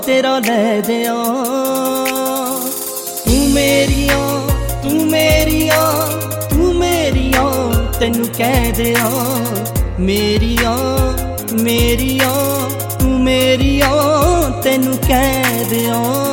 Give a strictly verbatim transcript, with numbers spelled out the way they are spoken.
तेरा लै दिया तू मेरिया तू मेरिया तू मेरिया तेनू कह दिया मेरिया मेरिया तू मेरिया तेनू कह दिया।